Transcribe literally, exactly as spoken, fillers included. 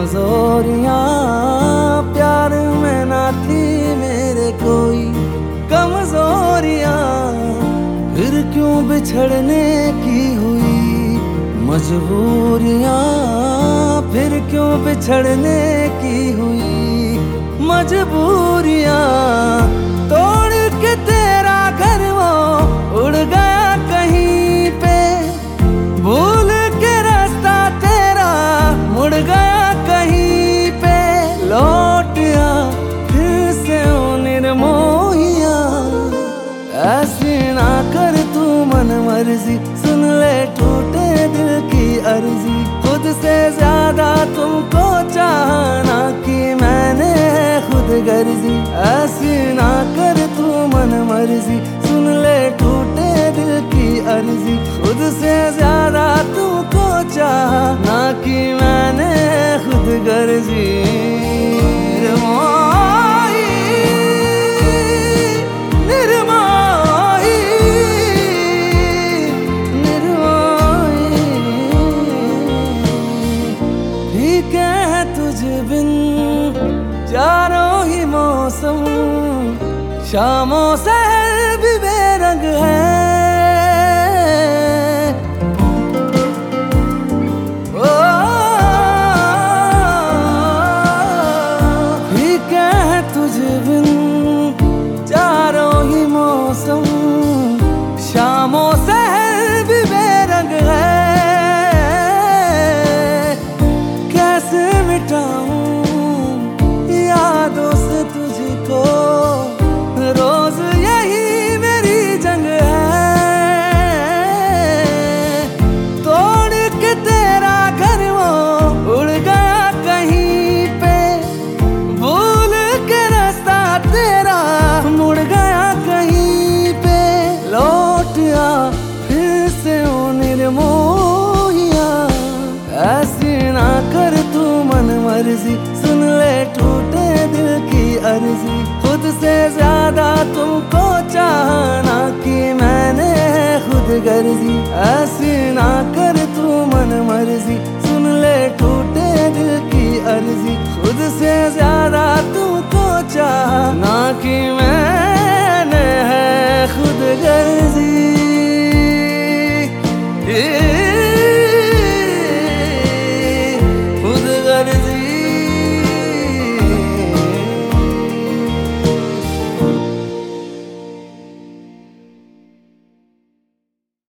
कमजोरियां प्यार में ना थी मेरे कोई कमजोरियां, फिर क्यों बिछड़ने की हुई मजबूरियां, फिर क्यों बिछड़ने की हुई मजबूरियां। तोड़ के तेरा घर वो उड़ गया कहीं पे, भूल के रास्ता तेरा मुड़ गया कहीं पे। लौट आ फिर से ओ निर्मोहिया, ऐसी ना कर तू मन मर्जी, सुन ले टूटे दिल की अर्जी। खुद से ज्यादा तुमको चाहना कि मैंने खुद गर्जी, ऐसी ना कर तू मन मर्जी, सुन ले टूटे दिल की अर्जी। खुद से ज्यादा तुमको चाहना कि मैंने खुद गर्जी। निर्मोही निर्मोही निर्मोही, ठीक है तुझ बिन चारों ही मौसम, शामों शहर भी बेरंग है। ओ ठीक है तुझ बिन चारों ही मौसम, शामों शहर भी बेरंग है। कैसे मिटाऊं यादों से तुझको, रोज यही मेरी जंग है। तोड़ के तेरा घर वो उड़ गया कहीं पे, भूल के रास्ता तेरा मुड़ गया कहीं पे। लौट आ फिर से ओ निर्मोहिया, ऐसी ना कर तू मन मर्जी, सुन ले टूटे दिल की अर्जी। खुद से ज्यादा तुमको चाहना कि मैंने खुद गर्जी, ऐसी ना कर तू मन मर्जी, सुन ले टूटे दिल की अर्जी। खुद से ज्यादा